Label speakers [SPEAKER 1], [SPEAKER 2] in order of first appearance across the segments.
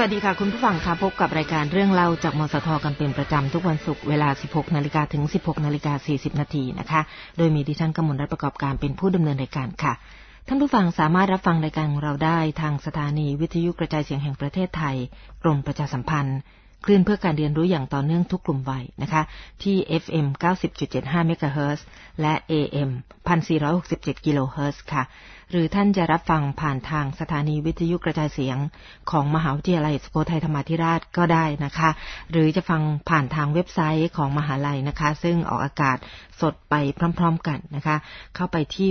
[SPEAKER 1] วัสดีค่ะคุณผู้ฟังค่ะพบกับรายการเรื่องเล่าจากมสทกันเป็นประจำทุกวันศุกร์เวลา 16:00 นถึง 16:40 นนะคะโดยมีดิฉันกมลรัตน์ประกอบการเป็นผู้ดำเนินรายการค่ะท่านผู้ฟังสามารถรับฟังรายการของเราได้ทางสถานีวิทยุกระจายเสียงแห่งประเทศไทยกรมประชาสัมพันธ์คลื่นเพื่อการเรียนรู้อย่างต่อเนื่องทุกกลุ่มวัยนะคะที่ FM 90.75 เมกะเฮิรตซ์และ AM 1467 กิโลเฮิรตซ์ค่ะหรือท่านจะรับฟังผ่านทางสถานีวิทยุกระจายเสียงของมหาวิทยาลัยสุโขทัยธรรมาธิราชก็ได้นะคะหรือจะฟังผ่านทางเว็บไซต์ของมหาลัยนะคะซึ่งออกอากาศสดไปพร้อมๆกันนะคะเข้าไปที่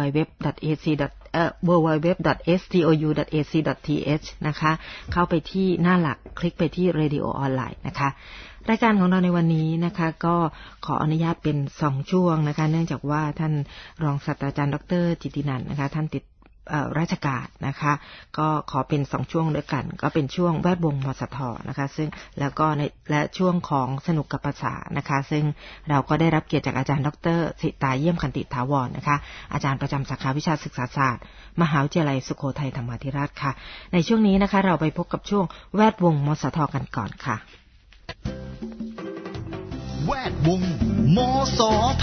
[SPEAKER 1] www.stou.ac.th นะคะเข้าไปที่หน้าหลักคลิกไปที่ Radio ออนไลน์นะคะรายการของเราในวันนี้นะคะก็ขออนุญาตเป็น2ช่วงนะคะเนื่องจากว่าท่านรองศาสตราจารย์ดร.จิตตินันท์นะคะท่านติดราชการนะคะก็ขอเป็น2ช่วงด้วยกันก็เป็นช่วงแวดวงมสทนะคะซึ่งแล้วก็และช่วงของสนุกกับภาษานะคะซึ่งเราก็ได้รับเกียรติจากอาจารย์ดร.สิตาเยี่ยมคันติถาวรนะคะอาจารย์ประจำสาขาวิชาศึกษาศาสตร์มหาวิทยาลัยสุโขทัยธรรมาธิราชค่ะในช่วงนี้นะคะเราไปพบกับช่วงแวดวงมสทกันก่อนค่ะ
[SPEAKER 2] แวดวงมสท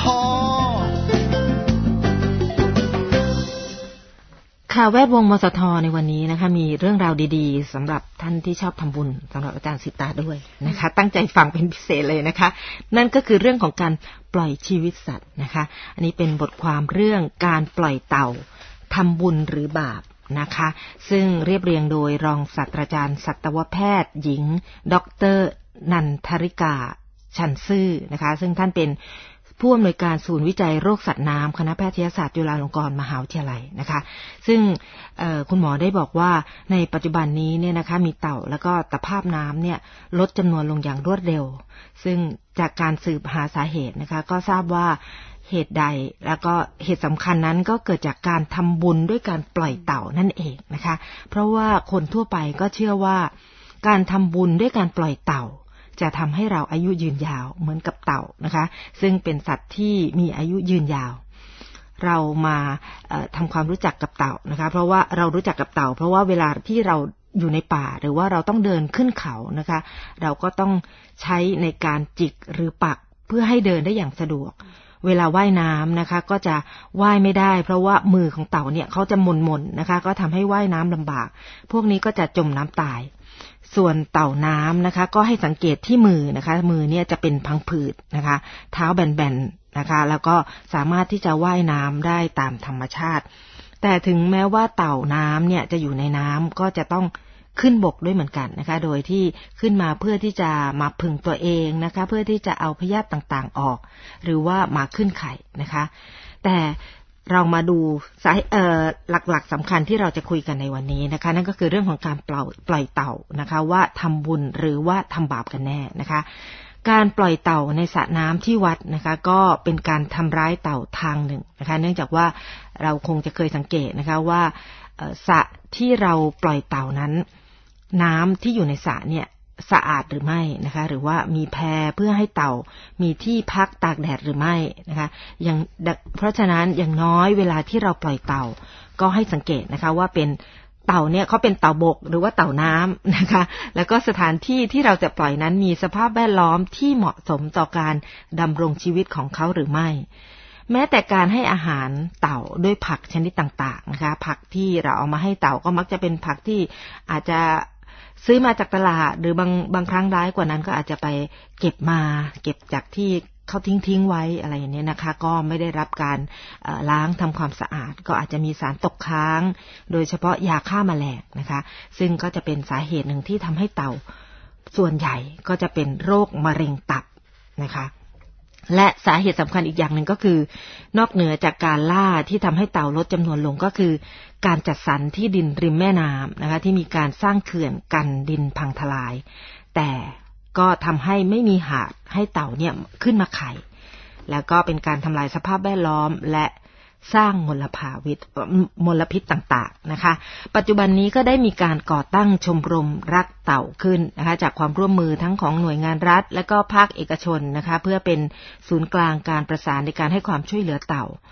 [SPEAKER 1] ค่ะแวดวงมสทในวันนี้นะคะมีเรื่องราวดีๆสำหรับท่านที่ชอบทำบุญสำหรับอาจารย์สิตาด้วยนะคะตั้งใจฟังเป็นพิเศษเลยนะคะนั่นก็คือเรื่องของการปล่อยชีวิตสัตว์นะคะอันนี้เป็นบทความเรื่องการปล่อยเต่าทำบุญหรือบาปนะคะซึ่งเรียบเรียงโดยรองศาสตราจารย์สัตวแพทย์หญิงดร.นันทริกาชันซื่อนะคะซึ่งท่านเป็นผู้อำนวยการศูนย์วิจัยโรคสัตว์น้ำคณะแพทยศาสตร์จุฬาลงกรณ์มหาวิทยาลัยนะคะซึ่งคุณหมอได้บอกว่าในปัจจุบันนี้เนี่ยนะคะมีเต่าแล้วก็ตะภาพน้ำเนี่ยลดจำนวนลงอย่างรวดเร็วซึ่งจากการสืบหาสาเหตุนะคะก็ทราบว่าเหตุใดแล้วก็เหตุสำคัญนั้นก็เกิดจากการทำบุญด้วยการปล่อยเต่านั่นเองนะคะเพราะว่าคนทั่วไปก็เชื่อว่าการทำบุญด้วยการปล่อยเต่าจะทำให้เราอายุยืนยาวเหมือนกับเต่านะคะซึ่งเป็นสัตว์ที่มีอายุยืนยาวเรามาทำความรู้จักกับเต่านะคะเพราะว่าเรารู้จักกับเต่าเพราะว่าเวลาที่เราอยู่ในป่าหรือว่าเราต้องเดินขึ้นเขานะคะเราก็ต้องใช้ในการจิกหรือปักเพื่อให้เดินได้อย่างสะดวกเวลาว่ายน้ำนะคะก็จะว่ายไม่ได้เพราะว่ามือของเต่าเนี่ยเขาจะหม่นๆนะคะก็ทำให้ว่ายน้ำลำบากพวกนี้ก็จะจมน้ำตายส่วนเต่าน้ำนะคะก็ให้สังเกตที่มือนะคะมือเนี่ยจะเป็นพังผืดนะคะเท้าแบนๆนะคะแล้วก็สามารถที่จะว่ายน้ำได้ตามธรรมชาติแต่ถึงแม้ว่าเต่าน้ำเนี่ยจะอยู่ในน้ำก็จะต้องขึ้นบกด้วยเหมือนกันนะคะโดยที่ขึ้นมาเพื่อที่จะมาพึ่งตัวเองนะคะเพื่อที่จะเอาพยาธิต่างๆออกหรือว่ามาขึ้นไข่นะคะแต่เรามาดูหลักๆสำคัญที่เราจะคุยกันในวันนี้นะคะนั่นก็คือเรื่องของการปล่อยเต่านะคะว่าทำบุญหรือว่าทำบาปกันแน่นะคะการปล่อยเต่าในสระน้ำที่วัดนะคะก็เป็นการทำร้ายเต่าทางหนึ่งนะคะเนื่องจากว่าเราคงจะเคยสังเกตนะคะว่าสระที่เราปล่อยเต่านั้นน้ำที่อยู่ในสระเนี่ยสะอาดหรือไม่นะคะหรือว่ามีแพเพื่อให้เต่ามีที่พักตากแดดหรือไม่นะคะเพราะฉะนั้นอย่างน้อยเวลาที่เราปล่อยเต่าก็ให้สังเกตนะคะว่าเป็นเต่าเนี่ยเขาเป็นเต่าบกหรือว่าเต่าน้ำนะคะแล้วก็สถานที่ที่เราจะปล่อยนั้นมีสภาพแวดล้อมที่เหมาะสมต่อการดำรงชีวิตของเขาหรือไม่แม้แต่การให้อาหารเต่าด้วยผักชนิดต่างๆนะคะผักที่เราเอามาให้เต่าก็มักจะเป็นผักที่อาจจะซื้อมาจากตลาดหรือบางครั้งร้ายกว่านั้นก็อาจจะไปเก็บจากที่เขาทิ้งไว้อะไรอย่างนี้นะคะก็ไม่ได้รับการล้างทำความสะอาดก็อาจจะมีสารตกค้างโดยเฉพาะยาฆ่าแมลงนะคะซึ่งก็จะเป็นสาเหตุหนึ่งที่ทำให้เต่าส่วนใหญ่ก็จะเป็นโรคมะเร็งตับนะคะและสาเหตุสำคัญอีกอย่างหนึ่งก็คือนอกเหนือจากการล่าที่ทำให้เต่าลดจำนวนลงก็คือการจัดสรรที่ดินริมแม่น้ำนะคะที่มีการสร้างเขื่อนกันดินพังทลายแต่ก็ทำให้ไม่มีหาดให้เต่าเนี่ยขึ้นมาไข่แล้วก็เป็นการทำลายสภาพแวดล้อมและสร้างมลพิษต่างๆนะคะปัจจุบันนี้ก็ได้มีการก่อตั้งชมรมรักเต่าขึ้นนะคะจากความร่วมมือทั้งของหน่วยงานรัฐและก็ภาคเอกชนนะคะเพื่อเป็นศูนย์กลางการประสานในการให้ความช่วยเหลือเต่า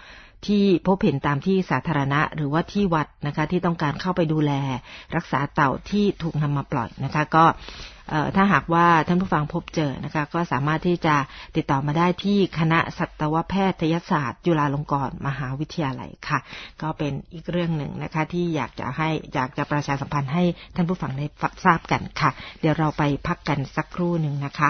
[SPEAKER 1] ที่พบเห็นตามที่สาธารณะหรือว่าที่วัดนะคะที่ต้องการเข้าไปดูแลรักษาเต่าที่ถูกนำมาปล่อยนะคะก็ถ้าหากว่าท่านผู้ฟังพบเจอนะคะก็สามารถที่จะติดต่อมาได้ที่คณะสัตวแพทยศาสตร์จุฬาลงกรณ์มหาวิทยาลัยค่ะก็เป็นอีกเรื่องหนึ่งนะคะที่อยากจะประชาสัมพันธ์ให้ท่านผู้ฟังได้ทราบกันค่ะเดี๋ยวเราไปพักกันสักครู่หนึ่งนะคะ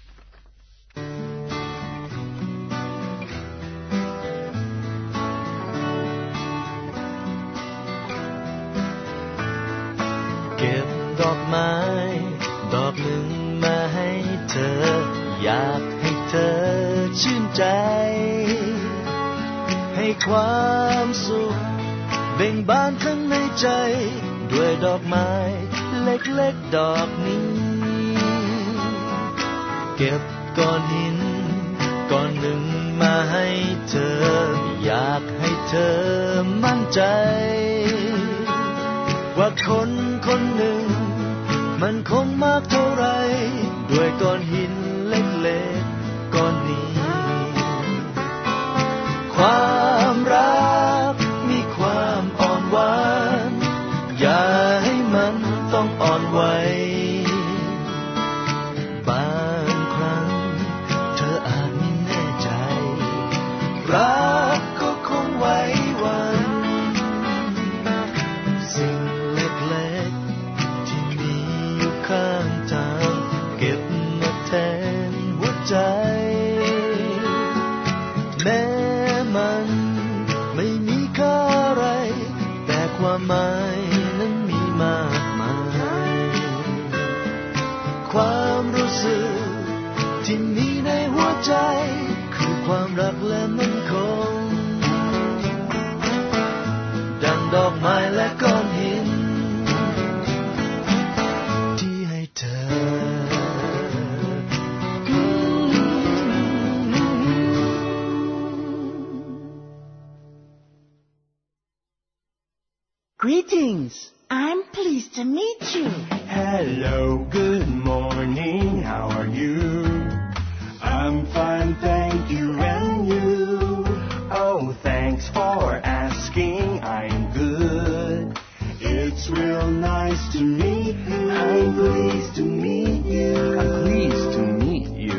[SPEAKER 3] เก็บดอกไม้ดอกหนึ่งมาให้เธออยากให้เธอชื่นใจให้ความสุขเบ่งบานข้างในใจด้วยดอกไม้เล็กๆดอกนี้เก็บก้อนหินก้อนหนึ่งมาให้เธออยากให้เธอมั่นใจว่าคนคนหนึ่งมันคงมากเท่าไรด้วยก้อนหินเล็กๆก้อนนี้ความรักมีความอ่อนหวานอย่าให้มันต้องอ่อนไหวบางครั้งเธออาจไม่แน่ใจรักก็คงไว้วันสิ่งเล็กๆที่มีอยู่ข้างทางเก็บมาแทนหัวใจแม้มันไม่มีค่าอะไรแต่ความหมายนั้นมีมากมายความรู้สึกที่มีในหัวใจคือความรักและมั่นคงดังดอกไม้และก้อนหินที่ให้เธอ
[SPEAKER 4] Greetings. I'm pleased to meet you.
[SPEAKER 5] Hello, good morning. How are you? I'm fine, thank you. And you? Oh, thanks for asking. I'm good. It's real nice to meet you. I'm pleased to meet you.
[SPEAKER 6] I'm pleased to meet you.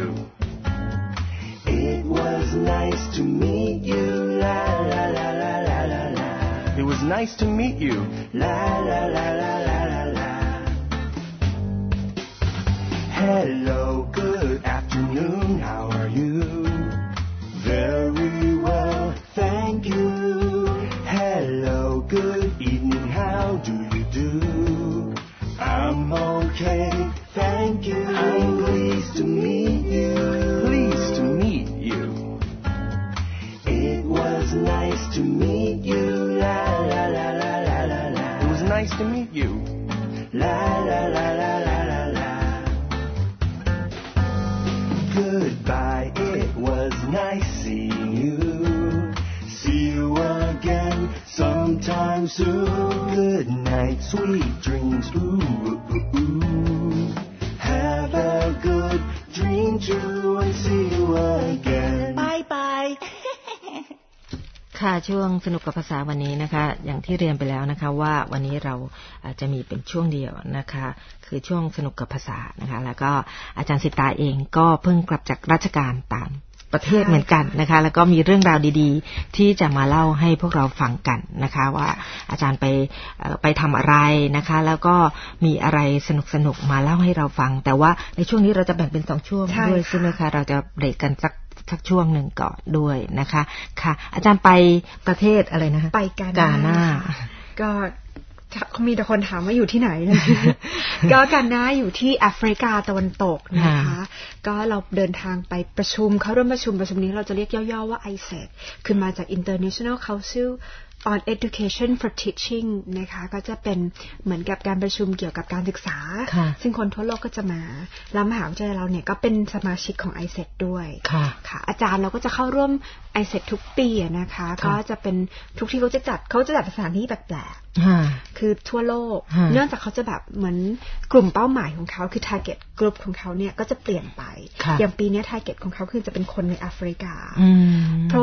[SPEAKER 5] It was nice to meet you. La la la la la la la.
[SPEAKER 6] It was nice to meet you.
[SPEAKER 5] La la la la la la la. Hello, good afternoon. How are you? Very well, thank you. Hello, good evening. How do you do? I'm okay, thank you. I'm pleased to meet you.
[SPEAKER 6] Pleased to meet you.
[SPEAKER 5] It was nice to meet you. La la la la la la la.
[SPEAKER 6] It was nice to meet you.
[SPEAKER 5] La la la la la la la. Goodbye, it was nice seeing you. See you again sometime soon. Good night, sweet dreams. Ooh, ooh, ooh. Have a good dream too and see you again.
[SPEAKER 4] Bye bye.
[SPEAKER 1] ค่ะช่วงสนุกกับภาษาวันนี้นะคะอย่างที่เรียนไปแล้วนะคะว่าวันนี้เราจะมีเป็นช่วงเดียวนะคะคือช่วงสนุกกับภาษานะคะแล้วก็อาจารย์สิตาเองก็เพิ่งกลับจากราชการต่างประเทศเหมือนกันนะคะแล้วก็มีเรื่องราวดีๆที่จะมาเล่าให้พวกเราฟังกันนะคะว่าอาจารย์ไปทำอะไรนะคะแล้วก็มีอะไรสนุกๆมาเล่าให้เราฟังแต่ว่าในช่วงนี้เราจะแบ่งเป็น2ช่วงด้วยใช่ไหมคะเราจะเบรกกันสักช่วงหนึ่งก่อนด้วยนะคะค่ะอาจารย์ไปประเทศอะไรนะคะ
[SPEAKER 7] ไปกานาก็มีแต่คนถามว่าอยู่ที่ไหนนะ ก็กานาอยู่ที่แอฟริกาตะวันตกนะคะก็เราเดินทางไปประชุมเข้าร่วมประชุมนี้เราจะเรียกย่อๆว่า ISET คือมาจาก International Council on Education for Teaching นะคะก็จะเป็นเหมือนกับการประชุมเกี่ยวกับการศึกษาซึ่งคนทั่วโลกก็จะมาแล้วมหาวิทยาลัยเราเนี่ยก็เป็นสมาชิกของ ISET ด้วยค่ะอาจารย์เราก็จะเข้าร่วม ISET ทุกปีนะคะก็จะเป็นทุกที่เขาจะจัดสถานที่แปลกๆคือทั่วโลกเนื่องจากเขาจะแบบเหมือนกลุ่มเป้าหมายของเขาคือ target group ของเขาเนี่ยก็จะเปลี่ยนไปอย่างปีนี้ target ของเขาคือจะเป็นคนในแอฟริกาเพราะว่า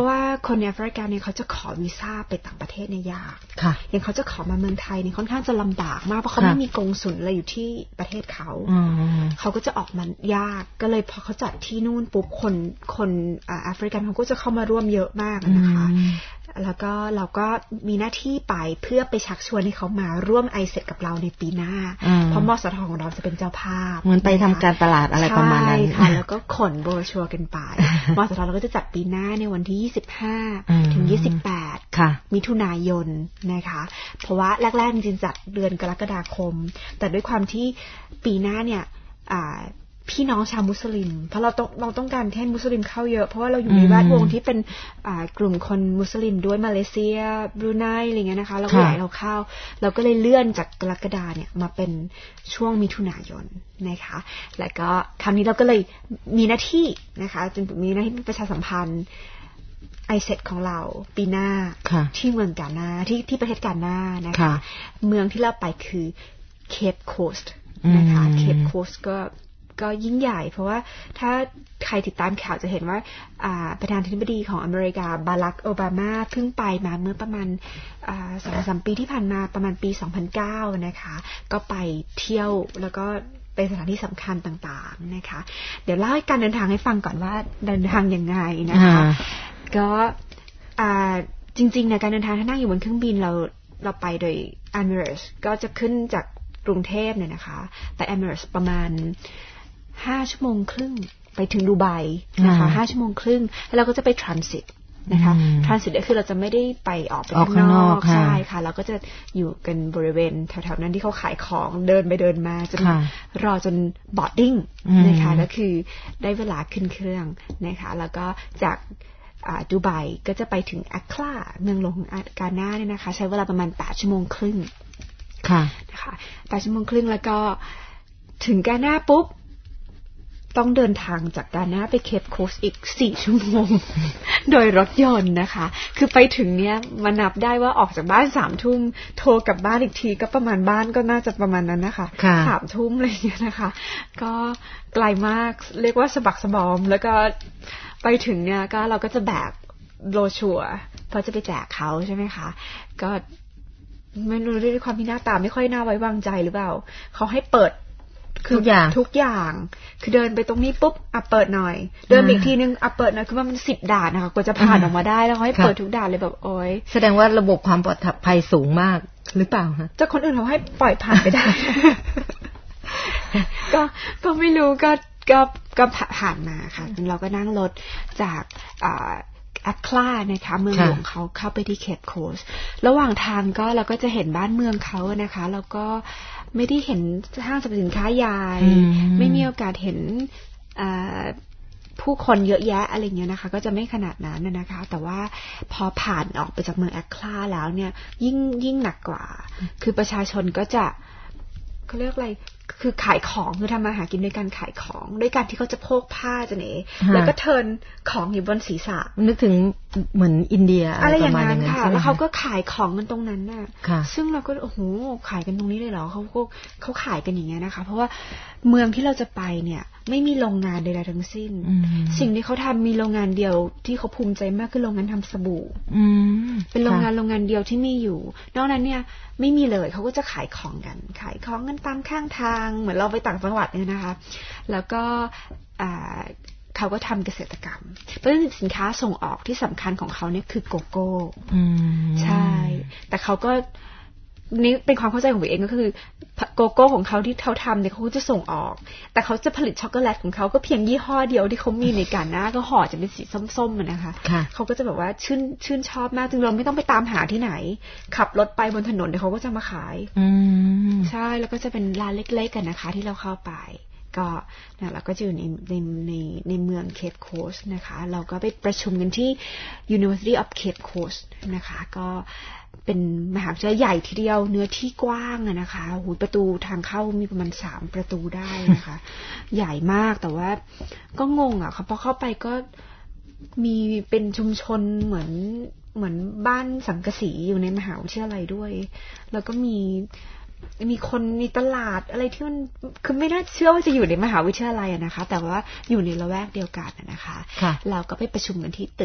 [SPEAKER 7] คนในแอฟริกาเนี่ยเขาจะขอวีซ่าไปต่างประเทศเนี่ยยาก อย่างเขาจะขอมาเมืองไทยเนี่ยค่อนข้างจะลำบากมากเพราะเขาไม่มีกงสุลอะไรอยู่ที่ประเทศเขาก็จะออกมายากก็เลยพอเขาจัดที่นู่นปุ๊บคนแอฟริกันเขาก็จะเข้ามาร่วมเยอะมากนะคะแล้วก็เราก็มีหน้าที่ไปเพื่อไปชักชวนให้เขามาร่วมไอเซตกับเราในปีหน้าเพราะมสทของเราจะเป็นเจ้าภาพ
[SPEAKER 1] เหมือนไปทำการตลาดอะไรประมาณนั้น
[SPEAKER 7] ค่ะแล้วก็ขนโบรชัวร์กันไปมสทเราก็จะจัดปีหน้าในวันที่25ถึง28มิถุนายนนะคะเพราะว่าแรกๆจริงๆจัดเดือนกรกฎาคมแต่ด้วยความที่ปีหน้าเนี่ยพี่น้องชาวมุสลิมเพราะเราต้องการให้มุสลิมเข้าเยอะเพราะว่าเราอยู่ในแวดวงที่เป็นกลุ่มคนมุสลิมด้วยมาเลเซียบรูไนอะไรเงี้ยนะคะเราก็อยากเราเข้าเราก็เลยเลื่อนจากกรกฎาเนี่ยมาเป็นช่วงมิถุนายนนะคะแล้วก็คราวนี้เราก็เลยมีหน้าที่นะคะจนมีหน้าที่ประชาสัมพันธ์ไอเซตของเราปีหน้าที่เมืองกานาที่ประเทศกานานะคะเมืองที่เราไปคือเคปโคสต์นะคะเคปโคสต์ก็ยิ่งใหญ่เพราะว่าถ้าใครติดตามข่าวจะเห็นว่าประธานาธิบดีของอเมริกาบารักโอบามาเพิ่งไปมาเมื่อประมาณ2-3 ปีที่ผ่านมาประมาณปี2009นะคะก็ไปเที่ยวแล้วก็เป็นสถานที่สำคัญต่างๆนะคะเดี๋ยวเล่าให้การเดินทางให้ฟังก่อนว่าเดินทางยังไงนะคะก็จริงๆในการเดินทางถ้านั่งอยู่บนเครื่องบินเราไปโดย Emirates ก็จะขึ้นจากกรุงเทพเนี่ยนะคะแต่ Emirates ประมาณ5 ชั่วโมงครึ่งไปถึงดูไบนะคะ5 ชั่วโมงครึ่งแล้วเราก็จะไปทรานสิตนะคะทรานสิตก็คือเราจะไม่ได้ไปออกไปข้างนอกใช่ค่ะเราก็จะอยู่กันบริเวณแถวๆนั้นที่เขาขายของเดินไปเดินมาจนรอจนบอร์ดดิ้งนะคะก็คือได้เวลาขึ้นเครื่องนะคะแล้วก็จากดูไบก็จะไปถึงอัคราเมืองหลวงของกานาเนี่ยนะคะใช้เวลาประมาณ8 ชั่วโมงครึ่งนะคะ8 ชั่วโมงครึ่งแล้วก็ถึงกานาปุ๊บต้องเดินทางจากกานาไปเคปโคสต์อีก4 ชั่วโมง โดยรถยนต์นะคะคือไปถึงเนี้ยมานับได้ว่าออกจากบ้าน3 ทุ่มโทรกลับบ้านอีกทีก็ประมาณบ้านก็น่าจะประมาณนั้นนะคะ3 ทุ่มอะไรอย่างเงี้ยนะคะก็ไกลมากเรียกว่าสะบักสะบอมแล้วก็ไปถึงเนี่ยก็เราก็จะแบกโบรชัวร์เพราะจะไปแจกเขาใช่ไหมคะก็ไม่รู้ด้วยความที่หน้าตาไม่ค่อยน่าไว้วางใจหรือเปล่าเขาให้เปิดทุกอย่างคือเดินไปตรงนี้ปุ๊บเปิดหน่อยเดินอีกทีนึงเปิดหน่อยคือมัน10 ด่านนะคะกว่าจะผ่านออกมาได้แล้วเขาให้เปิดทุกด่านเลยแบบโอ๊ย
[SPEAKER 1] แสดงว่าระบบความปลอดภัยสูงมากหรือเปล่าคะ
[SPEAKER 7] จะคนอื่นเขาให้ปล่อยผ่านไปได้ ก็ไม่รู้ก็ผ่านมาค่ะเราก็นั่งรถจากอัครานะคะเมืองหลวงเขาเข้าไปที่เคปโคสต์ระหว่างทางก็เราก็จะเห็นบ้านเมืองเขานะคะแล้วก็ไม่ได้เห็นห้างสรรพสินค้าใหญ่ไม่มีโอกาสเห็นผู้คนเยอะแยะอะไรเงี้ยนะคะก็จะไม่ขนาดนั้นนะคะแต่ว่าพอผ่านออกไปจากเมืองอัคราแล้วเนี่ยยิ่งหนักกว่าคือประชาชนก็จะเขาเรียกอะไรคือขายของคือทำมาหากินด้วยการขายของด้วยการที่เขาจะโพกผ้าจะเนี่ยแล้วก็เทิร์นของอยู่บนศีรษะ
[SPEAKER 1] นึกถึงเหมือนอินเดีย
[SPEAKER 7] อะไรอย่างนั้นค่ะแล้วเขาก็ขายของกันตรงนั้นน่ะซึ่งเราก็โอ้โหขายกันตรงนี้เลยเหรอเขาขายกันอย่างเงี้ยนะคะเพราะว่าเมืองที่เราจะไปเนี่ยไม่มีโรงงานใดๆทั้งสิ้นสิ่งที่เขาทำมีโรงงานเดียวที่เขาภูมิใจมากคือโรงงานทำสบู่เป็นโรงงานเดียวที่มีอยู่นอกนั้นเนี่ยไม่มีเลยเขาก็จะขายของกันตามข้างทางเหมือนเราไปต่างจังหวัดเนี่ยนะคะแล้วก็เขาก็ทำเกษตรกรรมเพราะฉะนั้นสินค้าส่งออกที่สำคัญของเขาเนี่ยคือโกโก้ใช่แต่เขาก็นี่เป็นความเข้าใจของตัวเองก็คือโกโก้ของเขาที่เขาทำเนี่ยเขาจะส่งออกแต่เขาจะผลิตช็อกโกแลตของเขาก็เพียงยี่ห้อเดียวที่เขามีในกานาก็ห่อจะเป็นสีส้มๆนะคะเขาก็จะแบบว่าชื่นชอบมากจึงเราไม่ต้องไปตามหาที่ไหนขับรถไปบนถนนเดี๋ยวเขาก็จะมาขายใช่แล้วก็จะเป็นร้านเล็กๆกันนะคะที่เราเข้าไปก็เราก็จะอยู่ในเมืองเคปโคสต์นะคะเราก็ไปประชุมกันที่ University of Cape Coast นะคะก็เป็นมหาวิทยาลัยใหญ่ทีเดียวเนื้อที่กว้างนะคะหูประตูทางเข้ามีประมาณ3 ประตูได้นะคะ ใหญ่มากแต่ว่าก็งงพอเข้าไปก็มีเป็นชุมชนเหมือนบ้านสังกะสีอยู่ในมหาวิทยาลัยด้วยแล้วก็มีคนมีตลาดอะไรที่มันคือไม่น่าเชื่อว่าจะอยู่ในมหาวิทยาลัยนะคะแต่ว่าอยู่ในละแวกเดียวกันนะคะเราก็ไปประชุมกันที่ตึก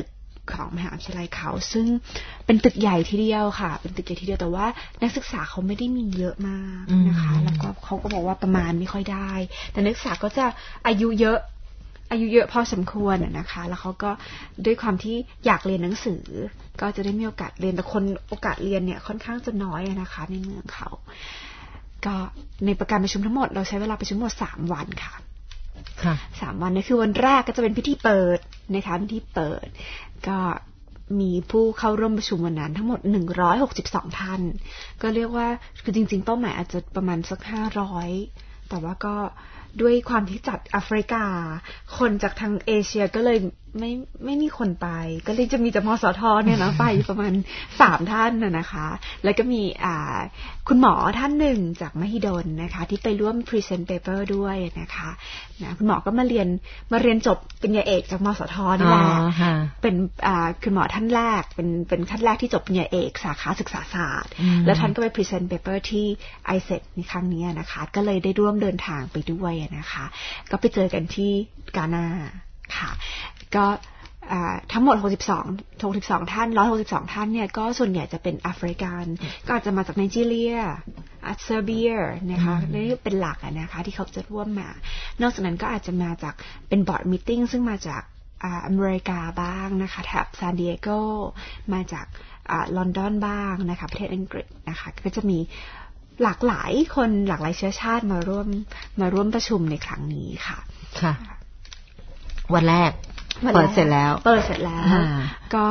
[SPEAKER 7] ของมหาวิทยาลัยเขาซึ่งเป็นตึกใหญ่ทีเดียวค่ะเป็นตึกใหญ่ทีเดียวแต่ว่านักศึกษาเขาไม่ได้มีเยอะมากนะคะแล้วก็เขาก็บอกว่าประมาณไม่ค่อยได้แต่นักศึกษาก็จะอายุเยอะพอสมควรนะคะแล้วเขาก็ด้วยความที่อยากเรียนหนังสือก็จะได้มีโอกาสเรียนแต่คนโอกาสเรียนเนี่ยค่อนข้างจะน้อยนะคะในเมืองเขาก็ในการประชุมทั้งหมดเราใช้เวลาประชุมทั้งหมด3 วันค่ะ3 วันนี่คือวันแรกก็จะเป็นพิธีเปิดนะคะพิธีเปิดก็มีผู้เข้าร่วมประชุมวันนั้นทั้งหมด162 ท่านก็เรียกว่าคือจริงๆเป้าหมายอาจจะประมาณสัก500แต่ว่าก็ด้วยความที่จัดแอฟริกาคนจากทางเอเชียก็เลยไม่มีคนไปก็เลยจะมีจากมสทเนี่ยนะไปประมาณ3 ท่านนะคะแล้วก็มีคุณหมอท่านหนึ่งจากมหิดลนะคะที่ไปร่วม present paper ด้วยนะคะนะคุณหมอก็มาเรียนจบปริญญาเอกจากมสทนี่แหละเป็นคุณหมอท่านแรกเป็นท่านแรกที่จบปริญญาเอกสาขาศึกษาศาสตร์แล้วท่านก็ไป present paper ที่ ISET ในครั้งนี้นะคะก็เลยได้ร่วมเดินทางไปด้วยนะคะก็ไปเจอกันที่กานาค่ะก็ทั้งหมด62ท่าน162ท่านเนี่ยก็ส่วนใหญ่จะเป็นแอฟริกันก็อาจจะมาจากไนจีเรียเซอร์เบียนะคะนี่เป็นหลักนะคะที่เขาจะร่วมมานอกจากนั้นก็อาจจะมาจากเป็นบอร์ดมีตติ้งซึ่งมาจากอเมริกาบ้างนะคะแถบซานดิเอโกมาจากลอนดอนบ้างนะคะประเทศอังกฤษนะคะก็จะมีหลากหลายคนหลากหลายเชื้อชาติมาร่วมประชุมในครั้งนี้ค่ะ
[SPEAKER 1] ค่ะวันแรกเปิดเสร็จแล้วก็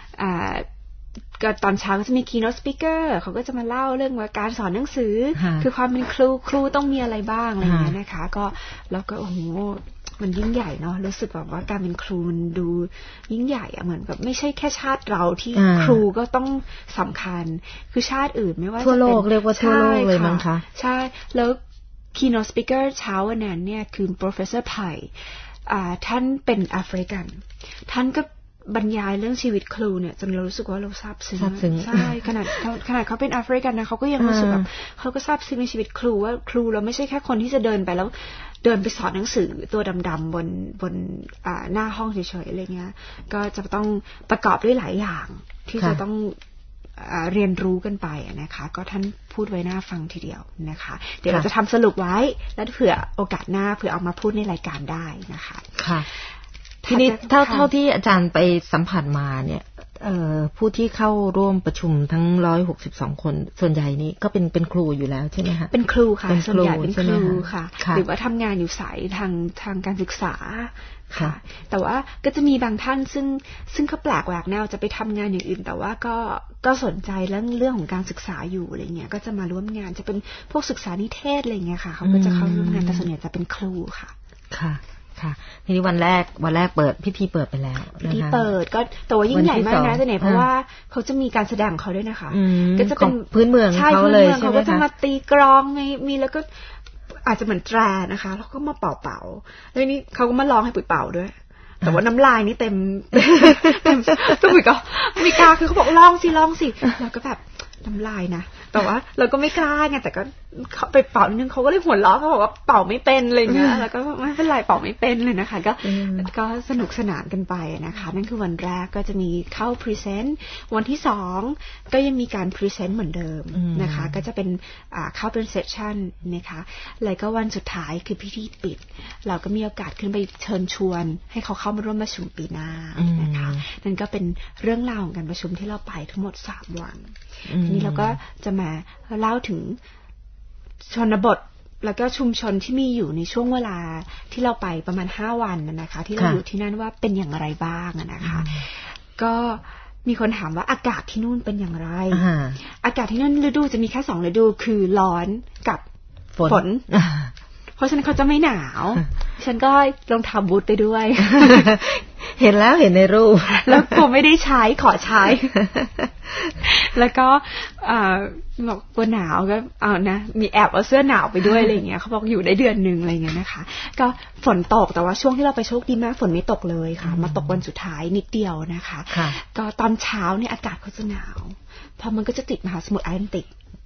[SPEAKER 1] ตอนเช้าก็จะมี keynote speaker เขาก็จะมาเล่าเรื่องว่าการสอนหนังสือคือความเป็นครูต้องมีอะไรบ้างอะไรอย่างเงี้ยนะคะก็แล้วก็โอ้โหมันยิ่งใหญ่เนาะรู้สึกแบบว่าการเป็นครูมันดูยิ่งใหญ่อะเหมือนแบบไม่ใช่แค่ชาติเราที่ครูก็ต้องสำคัญคือชาติอื่นไม่ว่าทั่วโลกเรียกว่าทั่วโลกเลยมั้งคะ
[SPEAKER 7] ใช่แล้ว keynote speaker เช้าวันนั้นเนี่ยคือ professor ไผ่ท่านเป็นแอฟริกันท่านก็บรรยายเรื่องชีวิตครูเนี่ยจนเรารู้สึกว่าเราซาบซึ้งใช่ขนาดเขาเป็นแอฟริกันนะเขาก็ยังรู้สึกแบบเขาก็ซาบซึ้งในชีวิตครูว่าครูเราไม่ใช่แค่คนที่จะเดินไปแล้วเดินไปสอนหนังสือตัวดำๆบนหน้าห้องเฉยๆอะไรเงี้ยก็จะต้องประกอบด้วยหลายอย่างที่จะต้องเรียนรู้กันไปนะคะก็ท่านพูดไว้น่าฟังทีเดียวนะคะเดี๋ยวเราจะทำสรุปไว้แล้วเผื่อโอกาสหน้าเผื่อเอามาพูดในรายการได้นะคะ
[SPEAKER 1] ค่ะทีนี้เท่าที่อาจารย์ไปสัมผัสมาเนี่ยผู้ที่เข้าร่วมประชุมทั้ง162คนส่วนใหญ่นี้ก็เป็นครูอยู่แล้วใช่ไหมคะ
[SPEAKER 7] เป็นครูค่ะส่วนใหญ่เป็นครูค่ะหรือว่าทำงานอยู่สายทางการศึกษาค่ะแต่ว่าก็จะมีบางท่านซึ่งเขาแปลกแหวกแนวจะไปทำงานอย่างอื่นแต่ว่าก็สนใจเรื่องของการศึกษาอยู่อะไรเงี้ยก็จะมาร่วมงานจะเป็นพวกศึกษานิเทศอะไรเงี้ยค่ะเขาก็จะเข้าร่วมงานแต่ส่วนใหญ่จะเป็นครูค่ะ
[SPEAKER 1] ค่ะทีนี้วันแรกเปิดพิธีเปิดไปแล้ว
[SPEAKER 7] พิธีเปิดก็แต่ว่ายิ่งใหญ่มากนะแต่เนี่ยเพราะว่าเขาจะมีการแสดงเขาด้วยนะคะ
[SPEAKER 1] ก็จะเป็นพื้นเมืองเขาเลยใช่ไหมคะ
[SPEAKER 7] เขาก็จะมาตีกลองมีแล้วก็อาจจะเหมือนแตรนะคะแล้วก็มาเป่าแล้วนี่เขาก็มาร้องให้ปุ๋ยเป่าด้วยแต่ว่าน้ำลายนี่เต็มต้องปุ๋ยก็ไม่กล้าคือเขาบอกร้องสิแล้วก็แบบน้ำลายนะแต่ว่าเราก็ไม่กล้าไงแต่ก็เขาไปเป่านิดนึงเขาก็เลยหัวเราะเขาบอกว่าเป่าไม่เป็นอะไรเงี้ยแล้วก็ไม่เป็นไรเป่าไม่เป็นเลยนะคะก็สนุกสนานกันไปนะคะนั่นคือวันแรกก็จะมีเข้าพรีเซนต์วันที่2ก็ยังมีการพรีเซนต์เหมือนเดิมนะคะก็จะเป็นเข้าเป็นเซสชั่นนะคะแล้วก็วันสุดท้ายคือพิธีปิดเราก็มีโอกาสขึ้นไปเชิญชวนให้เขาเข้ามาร่วมประชุมปีหน้านะคะนั่นก็เป็นเรื่องราวของการประชุมที่เราไปทั้งหมด3 วันทีนี้เราก็จะมาเล่าถึงชนบทแล้วก็ชุมชนที่มีอยู่ในช่วงเวลาที่เราไปประมาณ5 วันนะคะที่เราอยู่ที่นั่นว่าเป็นอย่างไรบ้างนะคะก็มีคนถามว่าอากาศที่นู่นเป็นอย่างไรอากาศที่นั่นฤดูจะมีแค่2 ฤดูคือร้อนกับฝนเพราะฉะนั้นเขาจะไม่หนาวฉันก็ลองทำบูทไปด้วย
[SPEAKER 1] เห็นในรูป
[SPEAKER 7] แล้วผมไม่ได้ใช้ขอใช้แล้วก็บอกกลัวหนาวก็เอานะมีแอบเอาเสื้อหนาวไปด้วยอะไรอย่างเงี้ยเขาบอกอยู่ได้เดือนนึงอะไรเงี้ยนะคะก็ฝนตกแต่ว่าช่วงที่เราไปโชคดีมากฝนไม่ตกเลยค่ะมาตกวันสุดท้ายนิดเดียวนะคะก็ตอนเช้าเนี่ยอากาศเขาจะหนาวเพราะมันก็จะติดมหาสมุทรแอตแลนติก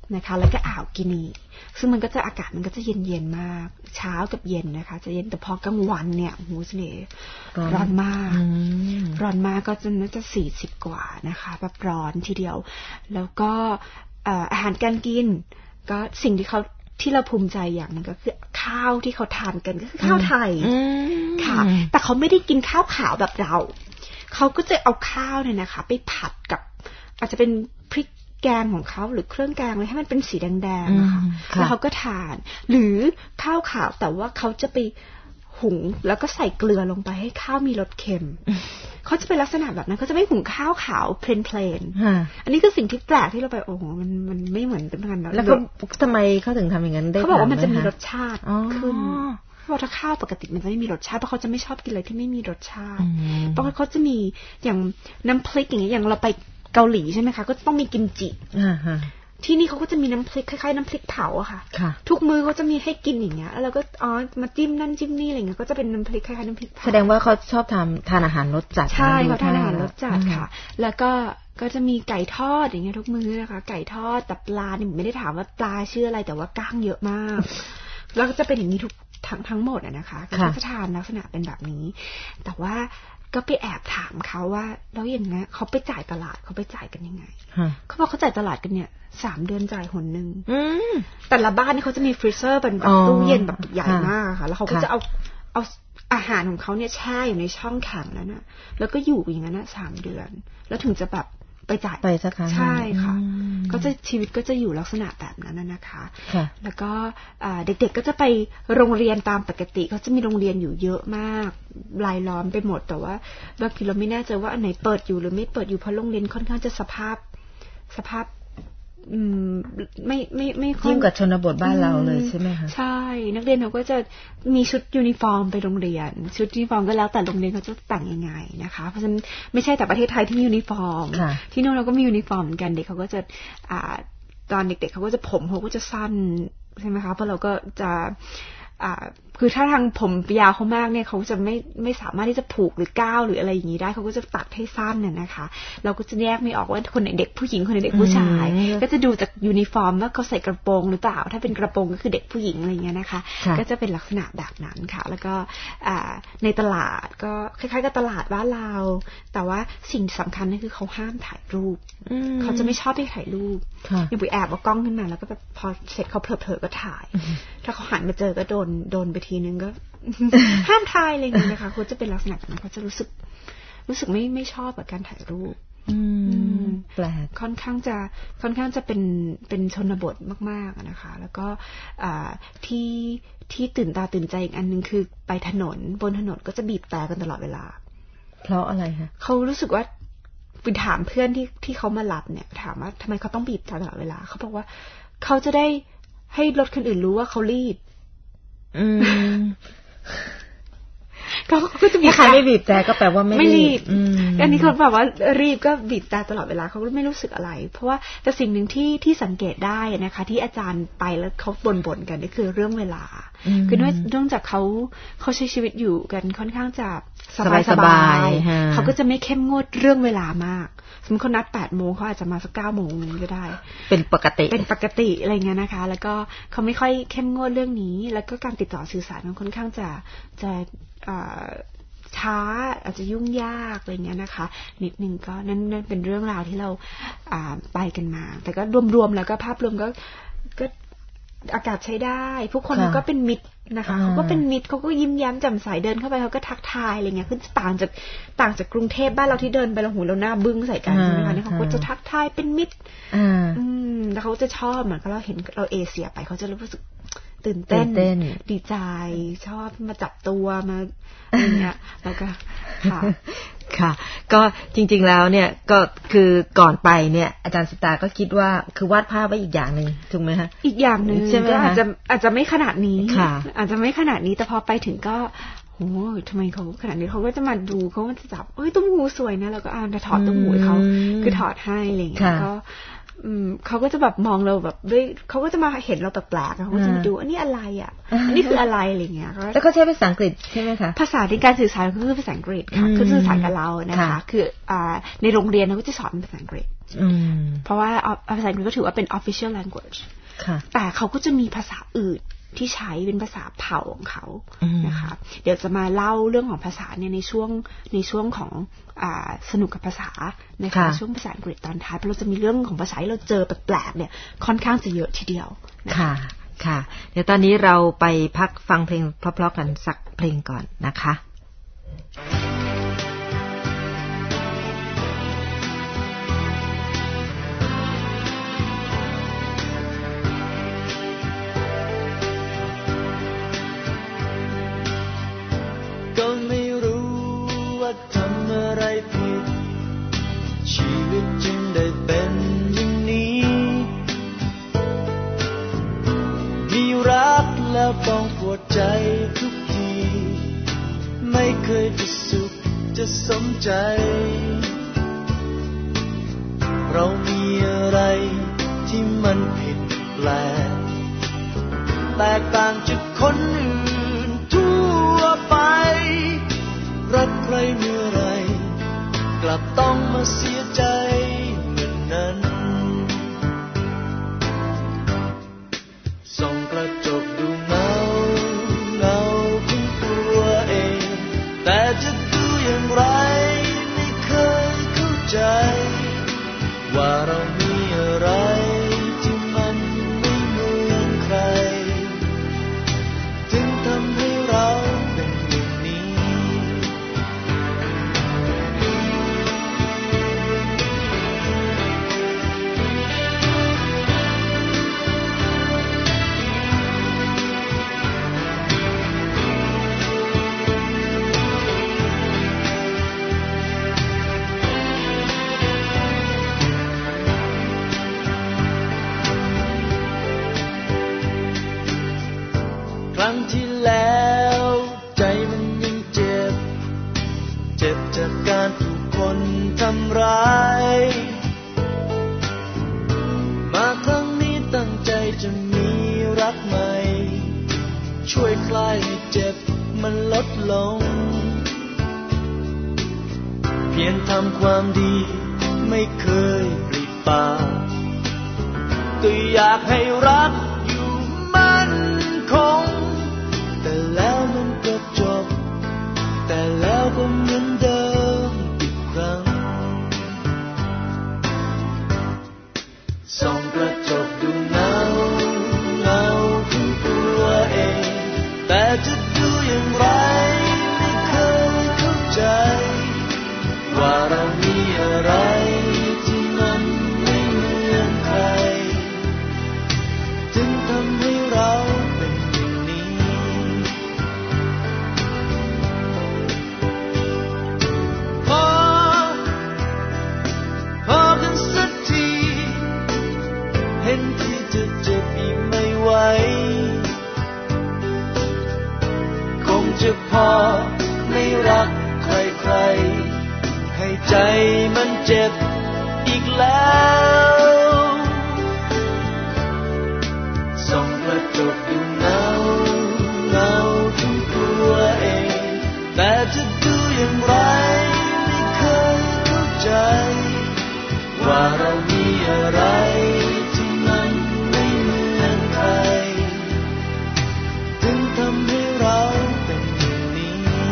[SPEAKER 7] นะคะแล้วก็อ่าวกินีซึ่งมันก็จะอากาศมันก็จะเย็นๆมากเช้ากับเย็นนะคะจะเย็นแต่พอกลางวันเนี่ยโอ้โหเสน่ห์ร้อนมากก็จะน่าจะ40 กว่านะคะแบบร้อนทีเดียวแล้วก็อาหารการกินก็สิ่งที่เราภูมิใจอย่างนึงก็คือข้าวที่เขาทานกันก็คือข้าวไทยค่ะแต่เขาไม่ได้กินข้าวขาวแบบเราเขาก็จะเอาข้าวเนี่ยนะคะไปผัดกับอาจจะเป็นพริกแกงของเขาหรือเครื่องแกงเลยให้มันเป็นสีแดงๆนะคะแล้วเขาก็ทานหรือข้าวขาวแต่ว่าเขาจะไปหุงแล้วก็ใส่เกลือลงไปให้ข้าวมีรสเค็มเขาจะเป็นลักษณะแบบนั้นเขาจะไม่หุงข้าวขาวเพลนๆอันนี้คือสิ่งที่แปลกที่เราไปโอ้โหมันไม่เหมือนกัน
[SPEAKER 1] แล้วเขาทำไมเขาถึงทำอย่างนั้นได้
[SPEAKER 7] เขาบอกว่ามันจะมีรสชาติขึ้นเพราะถ้าข้าวปกติมันจะไม่มีรสชาติเพราะเขาจะไม่ชอบกินอะไรที่ไม่มีรสชาติเพราะเขาจะมีอย่างน้ำพริกอย่างเงี้ยอย่างเราไปเกาหลีใช่ไหมคะก็ต้องมีกิมจิที่นี่เขาก็จะมีน้ำพริกคล้ายๆน้ำพริกเผาอะค่ะทุกมื้อเขาจะมีให้กินอย่างเงี้ยแล้วเราก็มาจิ้มนั่นจิ้มนี่อะไรเงี้ยก็จะเป็นน้ำพริกคล้ายๆน้ำพริกเผา
[SPEAKER 1] แสดงว่าเขาชอบทานอาหารรสจัด
[SPEAKER 7] ใช่เขาทานอาหารรสจัดค่ะแล้วก็จะมีไก่ทอดอย่างเงี้ยทุกมื้อนะคะไก่ทอดแต่ปลาเนี่ยไม่ได้ถามว่าปลาชื่ออะไรแต่ว่าก้างเยอะมากแล้วก็จะเป็นอย่างนี้ทั้งหมดอะนะคะก็จะทานลักษณะเป็นแบบนี้แต่ว่าก็ไปแอบถามเขาว่าแล้วอย่างนี้เขาไปจ่ายตลาดเขาไปจ่ายกันยังไงเขาบอกเขาจ่ายตลาดกันเนี่ย3 เดือนจ่ายหนนึงแต่ละบ้านนี่เขาจะมีฟรีเซอร์เป็นแบบตู้เย็นแบบใหญ่มากค่ะแล้วเขาก็จะเอาอาหารของเขาเนี่ยแช่อยู่ในช่องแข็งแล้วนะแล้วก็อยู่อย่างนั้นนะ3 เดือนแล้วถึงจะแบบไปจ่าย
[SPEAKER 1] ไปสักครั้ง
[SPEAKER 7] ใช่ค่ะก็จะชีวิตก็จะอยู่ลักษณะแบบนั้นนะคะแล้วก็เด็กๆก็จะไปโรงเรียนตามปกติเขาจะมีโรงเรียนอยู่เยอะมากรายล้อมไปหมดแต่ว่าบางทีเราไม่แน่ใจว่าอันไหนเปิดอยู่หรือไม่เปิดอยู่เพราะโรงเรียนค่อนข้างจะสภาพไม่
[SPEAKER 1] ยิ่งกว่าชนบทบ้านเราเลยใช่ไหมคะ
[SPEAKER 7] ใช่นักเรียนเขาก็จะมีชุดยูนิฟอร์มไปโรงเรียนชุดยูนิฟอร์มก็แล้วแต่โรงเรียนเขาจะแต่งยังไงนะคะเพราะฉะนั้นไม่ใช่แต่ประเทศไทยที่ยูนิฟอร์มที่โน่นเราก็มียูนิฟอร์มเหมือนกันเด็กเขาก็จะตอนเด็กๆเขาก็จะผมเขาก็จะสั้นใช่ไหมคะเพราะเราก็จะคือถ้าทางผมยาวเขามากเนี่ยเขาจะไม่สามารถที่จะผูกหรือก้าวหรืออะไรอย่างนี้ได้เขาก็จะตัดให้สั้นเนี่ยนะคะเราก็จะแยกไม่ออกว่าคนไหนเด็กผู้หญิงคนไหนเด็กผู้ชายก็จะดูจากยูนิฟอร์มว่าเขาใส่กระโปรงหรือเปล่าถ้าเป็นกระโปรงก็คือเด็กผู้หญิงอะไรเงี้ยนะคะก็จะเป็นลักษณะแบบนั้นค่ะแล้วก็ในตลาดก็คล้ายๆกับตลาดบ้านเราแต่ว่าสิ่งสำคัญนั่นคือเขาห้ามถ่ายรูปเขาจะไม่ชอบให้ถ่ายรูปอยู่ไปแอบเอากล้องขึ้นมาแล้วก็แบบพอเสร็จเขาเผลอๆก็ถ่ายถ้าเขาหันมาเจอก็โดนไปทีนึงก็ห้ามถ่ายอะไรอย่างนี้นะคะเขาจะเป็นลักษณะนั้นเขาจะรู้สึกไม่ชอบกับการถ่ายรูป
[SPEAKER 1] แปลก
[SPEAKER 7] ค่อนข้างจะเป็นชนบทมากๆนะคะแล้วก็ที่ตื่นตาตื่นใจอีกอันนึงคือไปบนถนนก็จะบีบแต่กันตลอดเวลา
[SPEAKER 1] เพราะอะไรคะ
[SPEAKER 7] เขารู้สึกว่าไปถามเพื่อนที่เขามารับเนี่ยถามว่าทำไมเขาต้องบีบแต่ตลอดเวลาเขาบอกว่าเขาจะได้ให้รถคนอื่นรู้ว่าเขารีบก็จะมี
[SPEAKER 1] ใครไม่บีบแต่ก็แปลว่าไม่รีบ
[SPEAKER 7] อันนี้เขาบอกว่ารีบก็บีบแต่ตลอดเวลาเขาไม่รู้สึกอะไรเพราะว่าแต่สิ่งหนึ่งที่สังเกตได้นะคะที่อาจารย์ไปแล้วเขาบ่นกันนี่คือเรื่องเวลาคือเนื่องจากเขาใช้ชีวิตอยู่กันค่อนข้างจะสบายเขาก็จะไม่เข้มงวดเรื่องเวลามากสมมติเขานัด 8 โมงเขาอาจจะมาสัก 9 โมงนึงก็ได้
[SPEAKER 1] เป็นปกติ
[SPEAKER 7] อะไรเงี้ยนะคะแล้วก็เขาไม่ค่อยเข้มงวดเรื่องนี้แล้วก็การติดต่อสื่อสารมันค่อนข้างจะช้าอาจจะยุ่งยากอะไรเงี้ยนะคะนิดนึงก็นั่นเป็นเรื่องราวที่เราไปกันมาแต่ก็รวมๆแล้วก็ภาพรวมก็อากาศใช้ได้ผู้คนก็เป็นมิตรนะคะเขาก็เป็นมิตรเขาก็ยิ้มแย้มแจ่มใสเดินเข้าไปเขาก็ทักทายอะไรเงี้ยคือต่างจากกรุงเทพบ้านเราที่เดินไปเราหูเราหน้าบึ้งใส่กันใช่ไหมคะนี่เขาก็จะทักทายเป็นมิตรแล้วเขาจะชอบเหมือนเราเห็นเราเอเชียไปเขาจะรู้สึกตื่นเต้นดีใจชอบมาจับตัวมาอะไรเงี้ยแล้วก็
[SPEAKER 1] ค่ะก็จริงๆแล้วเนี่ยก็คือก่อนไปเนี่ยอาจารย์สิตาก็คิดว่าคือวาดภาพไว้อีกอย่างนึงถูกไหมคะ
[SPEAKER 7] อีกอย่างนึงก็อาจจะไม่ขนาดนี้อาจจะไม่ขนาดนี้แต่พอไปถึงก็โอ้ทำไมเขาขนาดนี้เขาก็จะมาดูเขาก็จะจับตุ้มหูสวยนะแล้วก็จะถอดตุ้มหูเขาคือถอดให้อะไรเงี้ยเขาก็จะแบบมองเราแบบด้วยเขาก็จะมาเห็นเราแปลกๆเขาก็จะมาดูอันนี้อะไรอ่ะอันนี้คืออะไรอะไรเงี้ย
[SPEAKER 1] แล้วเขาใช้ภาษาอังกฤษใช่ไหมคะ
[SPEAKER 7] ภาษาในการสื่อสารก็คือภาษาอังกฤษค่ะคือสื่อสารกับเรานะคะคือในโรงเรียนเขาก็จะสอนภาษาอังกฤษเพราะว่าภาษาอังกฤษก็ถือว่าเป็น official language แต่เขาก็จะมีภาษาอื่นที่ใช้เป็นภาษาเผ่าของเขานะคะเดี๋ยวจะมาเล่าเรื่องของภาษาเนี่ยในช่วงของสนุกกับภาษานะคะช่วงภาษาอังกฤษตอนท้ายเพราะเราจะมีเรื่องของภาษาที่เราเจอแปลกๆเนี่ยค่อนข้างจะเยอะทีเดียว
[SPEAKER 1] ค่ะค่ะเดี๋ยวตอนนี้เราไปพักฟังเพลงเพราะๆกันสักเพลงก่อนนะคะ
[SPEAKER 3] ทำอะไรผิดชีวิตจึงได้เป็นอย่างนี้มีรักแล้วต้องปวดใจทุกทีไม่เคยจะสุขจะสมใจเรามีอะไรที่มันผิดแปลกแตกต่างจากคนอื่นทั่วไปรักใครเมื่อไรกลับต้องมาเสียใจเหมือนนั้นส่องกระจกดูเงาของตัวเองแต่จะดูอย่างไรไม่เคยเข้าใจว่าเรามีอะไรที่มันไม่เหมือนใครถึงทำให้เราเป็นอย่างนี้ครั้งที่แล้วใจมันยังเจ็บจากการถูกคนทำร้ายมาครั้งนี้ตั้งใจจะมีรักใหม่ช่วยคลายให้เจ็บมันลดลงเพียงทำความดีไม่เคยปริปากก็อยากให้รักอยู่มั่นคงแต่แล้วมันก็จบแต่แล้วก็เหมือนเดิมอีกครั้งส่องกระจกดูเงาของตัวเองแต่จะดูอย่างไรไม่เคยเข้าใจว่าเรามีอะไรที่มันไม่เหมือนใครถึงทำให้เราเป็นอย่างนี้พอกันสักทีเห็นที่จะเจ็บอีกไม่ไหวคงจะพอไม่รักใครๆให้ใจมันเจ็บอีกแล้วส่องกระจกดูเงาของตัวเองแต่จะดูอย่างไรไม่เคยเข้าใจว่าเรามีอะไรที่มันไม่เหมือนใครถึงทำให้เราเป็นอย่างนี้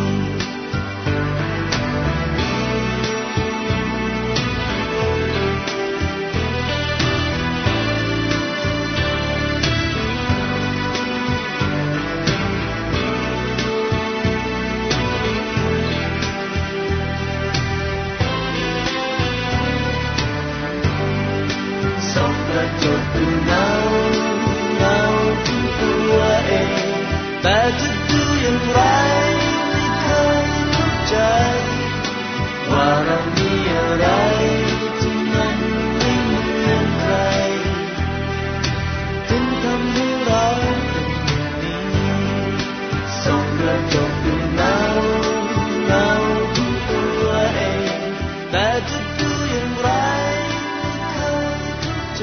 [SPEAKER 3] ส่องกระจกดูเงาของตัวเองแต่จะดูอย่างไรไม่เคยเข้าใจว่าเรามีอะไรที่มันไม่เหมือนใครถึงทำให้เราเป็นอย่างนี้ส่องกระจกดูเงาของตัวเองแต่จะดูอย่างไรไม่เคยเข้าใจ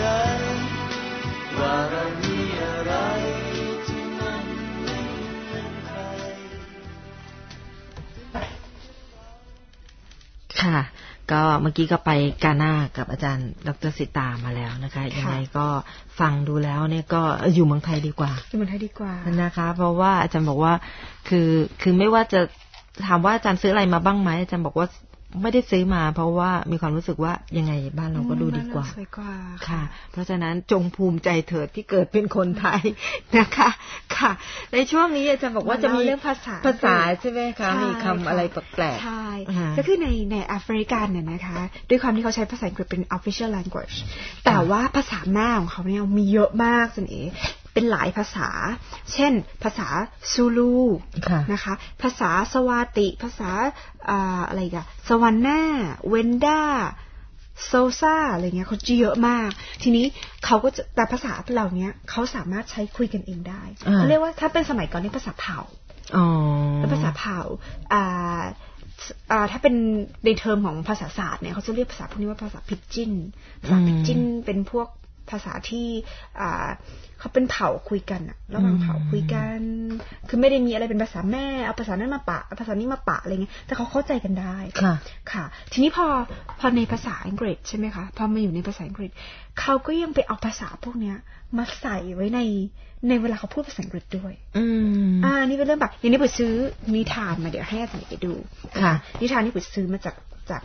[SPEAKER 1] ก็เมื่อกี้ก็ไปกาน่ากับอาจารย์ดร.สิตามาแล้วนะคะยังไงก็ฟังดูแล้วเนี่ยก็อยู่เมืองไทยดีกว่า
[SPEAKER 7] อยู่เมืองไทยดีกว่า
[SPEAKER 1] นะคะเพราะว่าอาจารย์บอกว่าคือไม่ว่าจะถามว่าอาจารย์ซื้ออะไรมาบ้างไหมอาจารย์บอกว่าไม่ได้ซื้อมาเพราะว่ามีความรู้สึกว่ายังไงบ้านเราก็ดูดีกว่าค่ะเพราะฉะนั้นจงภูมิใจเถิดที่เกิดเป็นคนไทยนะคะค่ะในช่วงนี้อาจารย์บอกว่าจะมี
[SPEAKER 7] เรื่องภาษา
[SPEAKER 1] ใช่ไหมคะมีคำอะไรแปลก
[SPEAKER 7] ๆใช่ก็คือในแอฟริกันเนี่ยนะคะด้วยความที่เขาใช้ภาษาอังกฤษเป็น official language แต่ว่าภาษาแม่ของเขาเนี่ยมีเยอะมากจันเอ๋เป็นหลายภาษาเช่นภาษาซูลูนะคะภาษาสวาติภาษาอะไรกันสวรรณาเวนด้าโซซาอะไรเงี้ยเขาจะเยอะมากทีนี้เขาก็จะแต่ภาษาเหล่านี้เขาสามารถใช้คุยกันเองได้เขาเรียกว่าถ้าเป็นสมัยก่อนนี่ภาษาเผ่าแล้วภาษาเผ่าถ้าเป็นในเทอมของภาษาศาสตร์เนี่ยเขาจะเรียกภาษาพวกนี้ว่าภาษาพิดจินภาษาพิดจินเป็นพวกภาษาที่เขาเป็นเผ่าคุยกันอะระหว่างเผ่าคุยกันคือไม่ได้มีอะไรเป็นภาษาแม่เอาภาษานั้นมาปะภาษานี้มาปะอะไรเงี้ยแต่เขาเข้าใจกันได้ค่ะทีนี้พอในภาษาอังกฤษใช่ไหมคะพอมาอยู่ในภาษาอังกฤษเขาก็ยังไปเอาภาษาพวกเนี้ยมาใส่ไว้ในเวลาเขาพูดภาษาอังกฤษด้วยนี่เป็นเรื่องแบบอย่างนี้ไปซื้อนิทานมาเดี๋ยวให้อาจารย์ไปดูค่ะนิทานนี้ไปซื้อมาจาก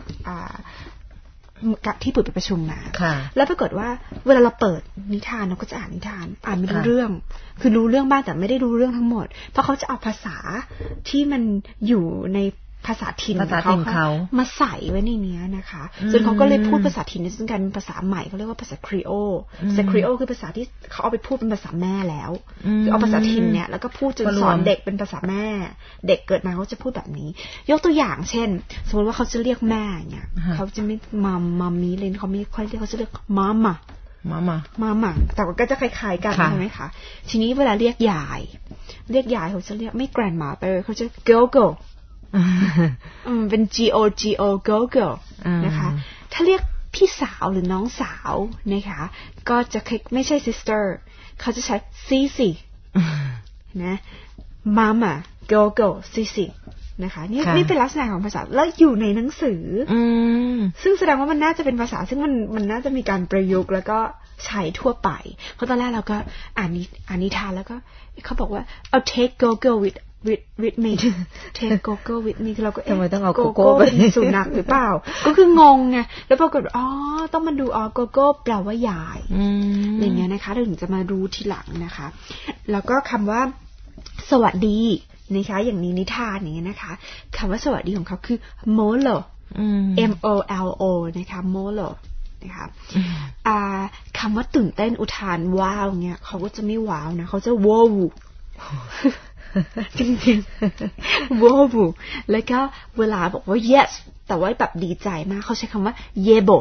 [SPEAKER 7] ที่เปิดไปประชุมมาแล้วปรากฏว่าเวลาเราเปิดนิทานเราก็จะอ่านนิทานไม่รู้เรื่องคือรู้เรื่องบ้างแต่ไม่ได้รู้เรื่องทั้งหมดเพราะเขาจะเอาภาษาที่มันอยู่ในภาษาถิ่นเขามาใส่ไว้ในนี้นะคะจนเขาก็เลยพูดภาษาถิ่นซึ่งกันเป็นภาษาใหม่เขาเรียกว่าภาษาครีโอภาษาครีโอคือภาษาที่เขาเอาไปพูดเป็นภาษาแม่แล้วคือเอาภาษาถิ่นเนี่ยแล้วก็พูดจนสอนเด็กเป็นภาษาแม่เด็กเกิดมาเขาจะพูดแบบนี้ยกตัวอย่างเช่นสมมติว่าเขาจะเรียกแม่เนี่ยเขาจะไม่มัมมี่เลยเขาไม่ค่อยเรียกเขาจะเรียกมาม่าแต่ก็จะคล้ายๆกันใช่ไหมคะทีนี้เวลาเรียกยายเขาจะเรียกไม่ grandmother เขาจะ goเป็น go นะคะถ้าเรียกพี่สาวหรือน้องสาวนะคะก็จะไม่ใช่ sister เขาจะใช้ Cici นะ mama go Cici นะคะนี่เป็นลักษณะของภาษาแล้วอยู่ในหนังสือซึ่งแสดงว่ามันน่าจะเป็นภาษาซึ่งมันน่าจะมีการประยุกต์แล้วก็ใช้ทั่วไปเพราะตอนแรกเราก็อ่านนิทานแล้วก็เขาบอกว่าเอา take go with me take go with me คือเราก็
[SPEAKER 1] ทำไมต้องเอาโกโก้
[SPEAKER 7] เป็นสุนัขหรือเปล่าก็คืองงไงแล้วปรากฏต้องมาดูโกโก้แปลว่ายายอย่างเงี้ยนะคะถึงจะมารู้ทีหลังนะคะแล้วก็คำว่าสวัสดีนะคะอย่างนี้นิทานอย่างเงี้ยนะคะคำว่าสวัสดีของเขาคือ molo molo นะคะ molo นะคะคำว่าตื่นเต้นอุทานว้าวเงี้ยเขาก็จะไม่ว้าวนะเขาจะว้าวจริงๆว้าวแล้วก็เวลาบอกว่า yes แต่ว่าแบบดีใจมากเขาใช้คำว่า yebo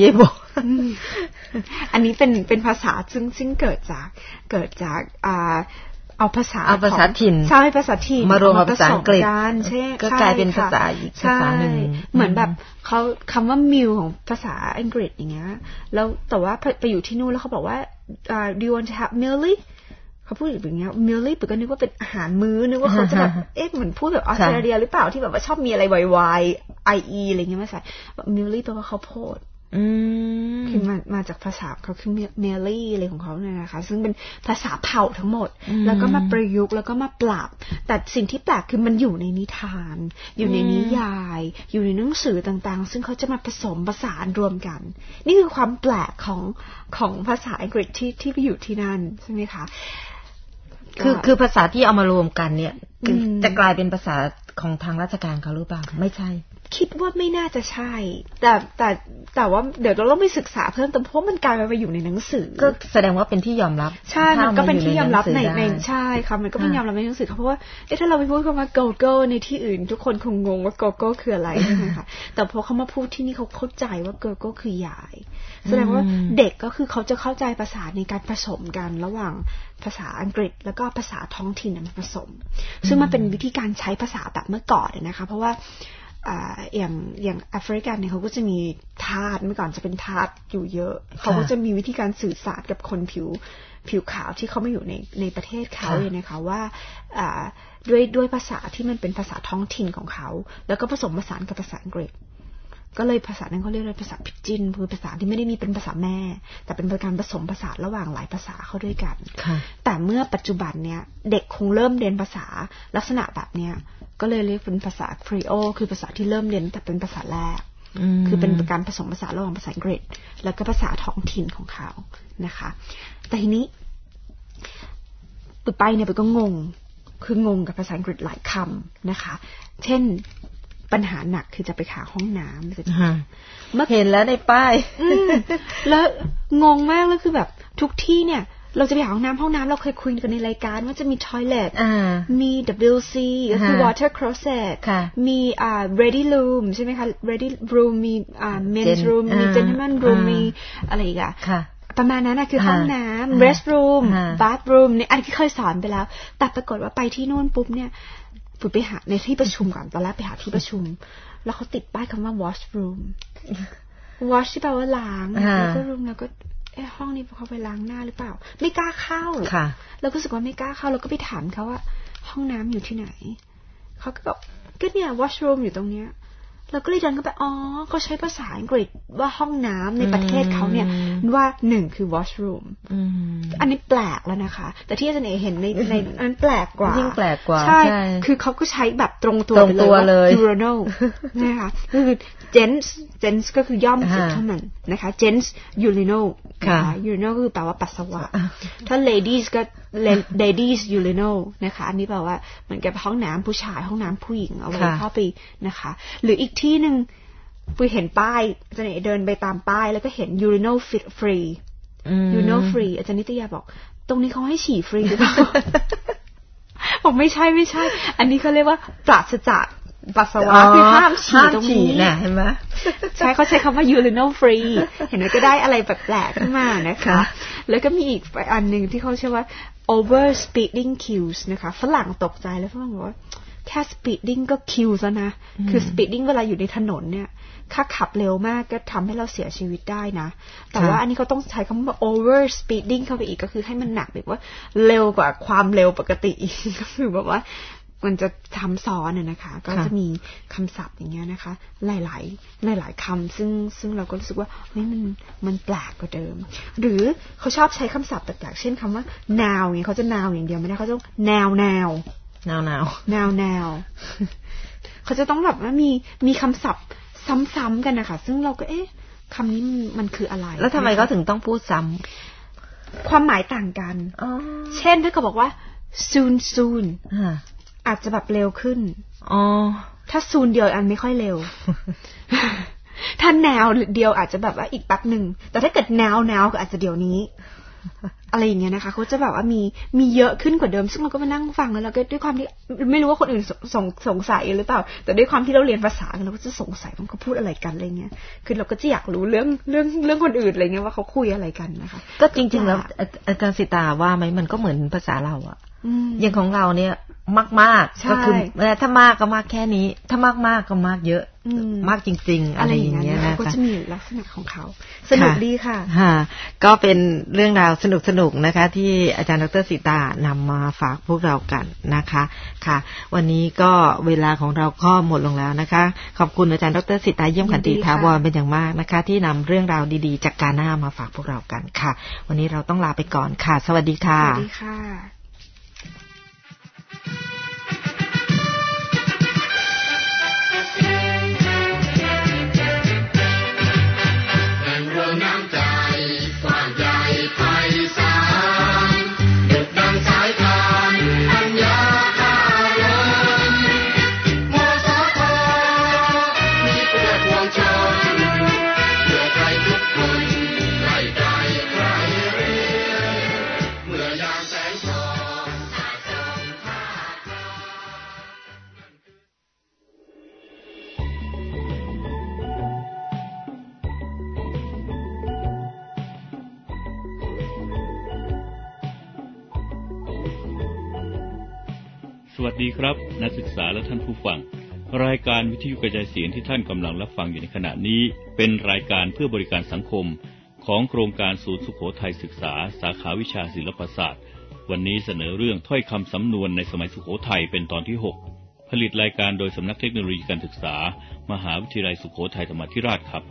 [SPEAKER 7] อันนี้เป็นภาษาซึ่งเกิดจากเอาภาษา
[SPEAKER 1] ถิ่น
[SPEAKER 7] ใช่ภาษาถิ่น
[SPEAKER 1] มารวมกับภาษาอังกฤษก็กลายเป็นภาษาอีกภาษาหนึ่ง
[SPEAKER 7] เหมือนแบบเขาคำว่า meal ของภาษาอังกฤษอย่างเงี้ยแล้วแต่ว่าไปอยู่ที่นู่นแล้วเขาบอกว่าdo you want to have mealyเขาพูดอย่างเงี้ยมิลลี่ปุ๊กก็นึกว่าเป็นอาหารมื้อนึกว่าเขาจะแบบเหมือนพูดแบบออสเตรเลียหรือเปล่าที่แบบว่าชอบมีอะไรวายอะไรเงี้ยมาใส่มิลลี่แปลว่าข้าวโพดคือมาจากภาษาเขาคือเมลลี่อะไรของเขาเนี่ยนะคะซึ่งเป็นภาษาเผ่าทั้งหมดแล้วก็มาประยุกต์แล้วก็มาปรับแต่สิ่งที่แปลกคือมันอยู่ในนิทานอยู่ในนิยายอยู่ในหนังสือต่างๆซึ่งเขาจะมาผสมผสานรวมกันนี่คือความแปลกของภาษาอังกฤษที่ไปอยู่ที่นั่นใช่ไหมคะ
[SPEAKER 1] คือภาษาที่เอามารวมกันเนี่ยจะกลายเป็นภาษาของทางราชการเขาหรือเปล่าไม่ใช่
[SPEAKER 7] คิดว่าไม่น่าจะใช่แต่ว่าเดี๋ยวเราต้องไปศึกษาเพิ่มแต่เพราะมันกลายไปอยู่ในหนังสือ
[SPEAKER 1] ก็แสดงว่าเป็นที่ยอมรับ
[SPEAKER 7] ใช่มันก็เป็นที่ยอมรับในใช่ค่ะมันก็เป็นยอมรับในหนังสือเพราะว่าถ้าเราไปพูดคำว่าโกโก้ในที่อื่นทุกคนคงงงว่าโกโก้คืออะไรใช่ไหมคะแต่พอเขามาพูดที่นี่เขาเข้าใจว่าโกโก้คือยายแสดงว่าเด็กก็คือเขาจะเข้าใจภาษาในการผสมกันระหว่างภาษาอังกฤษแล้วก็ภาษาท้องถิ่นมาผสมซึ่งมันเป็นวิธีการใช้ภาษาแบบเมื่อก่อนนะคะเพราะว่าอย่างแอฟริกันเนี่ยเขาก็จะมีทาสเมื่อก่อนจะเป็นทาสอยู่เยอะเขาก็จะมีวิธีการสื่อสารกับคนผิวขาวที่เขามาอยู่ในประเทศเขาเลยนะคะว่าด้วยภาษาที่มันเป็นภาษาท้องถิ่นของเขาแล้วก็ผสมผสานกับภาษาอังกฤษก็เลยภาษานั้นเขาเรียกว่าภาษาพิจินคือภาษาที่ไม่ได้มีเป็นภาษาแม่แต่เป็นการผสมภาษาระหว่างหลายภาษาเข้าด้วยกันแต่เมื่อปัจจุบันเนี่ยเด็กคงเริ่มเรียนภาษาลักษณะแบบเนี้ยก็เลยเรียกเป็นภาษาครีโอคือภาษาที่เริ่มเรียนแต่เป็นภาษาแรกคือเป็นการผสมภาษาระหว่างภาษาอังกฤษแล้วก็ภาษาท้องถิ่นของเขานะคะแต่ทีนี้ไปเนี่ยก็งงคืองงกับภาษาอังกฤษหลายคำนะคะเช่นปัญหาหนักคือจะไปหาห้องน้ำ
[SPEAKER 1] เมื่อเห็นแล้วในป้าย
[SPEAKER 7] แล้วงงมากแล้วคือแบบทุกที่เนี่ยเราจะไปหาห้องน้ำเราเคยคุยกันในรายการว่าจะมี toilet มี WC ก็คือ water closet มีready room ใช่ไหมคะ ready room มีmen's room มี gentleman room มีอะไรอีกอะประมาณนั้นนะคือห้องน้ำ restroom bathroom เนี่ยอันที่เคยสอนไปแล้วแต่ปรากฏว่าไปที่นู่นปุ๊บเนี่ยปุ๊บไปหาในที่ประชุมก่อนตอนแรกไปหาที่ประชุมแล้วเขาติดป้ายคำว่า washroom wash ที่แปลว่าล้างแล้วก็ room แล้วก็ห้องนี้เขาไปล้างหน้าหรือเปล่าไม่กล้าเข้าเราก็รู้สึกว่าไม่กล้าเข้าเราก็ไปถามเขาว่าห้องน้ำอยู่ที่ไหนเขาก็บอกก็เนี่ย washroom อยู่ตรงเนี้ยเราก็เลยเดินเข้าไปอ๋อเขาใช้ภาษาอังกฤษว่าห้องน้ำในประเทศเขาเนี่ยว่าหนึ่งคือ washroom อันนี้แปลกแล้วนะคะแต่ที่อาจารย์เอเห็นในนั้นแปลกกว่า
[SPEAKER 1] ยิ่งแปลกกว่า
[SPEAKER 7] ใช่คือเขาก็ใช้แบบตรงตัวไปเลย urinal นะคะคือ gents ก็คือย่อม gentleman นะคะ gents urinal นะคะ urinal ก็คือแปลว่าปัสสาวะถ้า ladies ก็ ladies urinal นะคะอันนี้แปลว่าเหมือนกับห้องน้ำผู้ชายห้องน้ำผู้หญิงเอาไว้เข้าไปนะคะหรืออีกที่หนึ่งปุยเห็นป้ายอาจารย์เดินไปตามป้ายแล้วก็เห็น urinal free urinal free อาจารย์นิตยาบอกตรงนี้เขาให้ฉี่ฟรีหรือเปล่า บอกไม่ใช่อันนี้เขาเรียกว่าปราศจากปัสสาวะคือห้ามฉี่ตรงนี้
[SPEAKER 1] นะเห็นไหม
[SPEAKER 7] ใช่เขาใช้คำว่า urinal free เห็นไหมก็ได้อะไรแปลกๆขึ้นมานะคะแล้วก็มีอีกอันหนึ่งที่เขาเชื่อว่า over speeding cues นะคะฝรั่งตกใจแล้วฝรั่งบอกว่าแค่ speeding ก็คิวซะนะคือ speeding เวลาอยู่ในถนนเนี่ยถ้าขับเร็วมากก็ทำให้เราเสียชีวิตได้นะแต่ว่าอันนี้เขาต้องใช้คำว่า over speeding เข้าไปอีกก็คือให้มันหนักแบบว่าเร็วกว่าความเร็วปกติอีกก็คือแบบว่ามันจะทำซ้อนนะคะก็จะมีคำศัพท์อย่างเงี้ยนะคะหลายคำซึ่งเราก็รู้สึกว่าเฮ้ยมันแปลกกว่าเดิมหรือเขาชอบใช้คำศัพท์แปลกๆเช่นคำว่า now เนี่ยเขาจะ now อย่างเดียวไม่ได้เขาต้อง now เขาจะต้องแบบว่ามีคำศัพท์ซ้ำๆกันนะคะซึ่งเราก็คำนี้มันคืออะไร
[SPEAKER 1] แล้วทำไมเขาถึงต้องพูดซ้
[SPEAKER 7] ำความหมายต่างกันเช่นถ้าเขาบอกว่า soon อาจจะแบบเร็วขึ้นถ้า soon เดียวอันไม่ค่อยเร็ว ถ้า now เดียวอาจจะแบบว่าอีกแป๊บหนึ่งแต่ถ้าเกิด now ก็อาจจะเดี๋ยวนี้อะไรอย่างเงี้ยนะคะเขาจะแบบว่ามีเยอะขึ้นกว่าเดิมซึ่งเราก็มานั่งฟังแล้วเราก็ด้วยความที่ไม่รู้ว่าคนอื่นสงสัยหรือเปล่าแต่ด้วยความที่เราเรียนภาษาเราก็จะสงสัยว่าเขาพูดอะไรกันอะไรเงี้ยคือเราก็จะอยากรู้เรื่องคนอื่นอะไรเงี้ยว่าเขาคุยอะไรกันนะคะ
[SPEAKER 1] ก็จริงๆแล้วอาจารย์สิตาว่าไหมมันก็เหมือนภาษาเราอะอย่างของเราเนี่ยมากก็คือถ้ามากก็มากแค่นี้ถ้ามากก็มากเยอะมากจริงๆอะไรอย่างเงี้ยนะคะ
[SPEAKER 7] ก็จะมีลักษณะของเขาสนุกดีค่ะ
[SPEAKER 1] ก็เป็นเรื่องราวสนุกๆนะคะที่อาจารย์ดร.สิตานำมาฝากพวกเรากันนะคะค่ะวันนี้ก็เวลาของเราก็หมดลงแล้วนะคะขอบคุณอาจารย์ดร.สิตาเยี่ยมขันติถาวรเป็นอย่างมากนะคะที่นำเรื่องราวดีๆจากการหน้ามาฝากพวกเรากันค่ะวันนี้เราต้องลาไปก่อนค่ะสวัสดีค่ะ
[SPEAKER 7] สวัสดีค่ะ
[SPEAKER 8] สวัสดีครับนักศึกษาและท่านผู้ฟังรายการวิทยุกระจายเสียงที่ท่านกำลังรับฟังอยู่ในขณะนี้เป็นรายการเพื่อบริการสังคมของโครงการศูนย์สุโขทัยศึกษาสาขาวิชาศิลปศาสตร์วันนี้เสนอเรื่องถ้อยคำสำนวนในสมัยสุโขทัยเป็นตอนที่6 ผลิตรายการโดยสำนักเทคโนโลยีการศึกษามหาวิทยาลัยสุโขทัยธรรมาธิราชครับ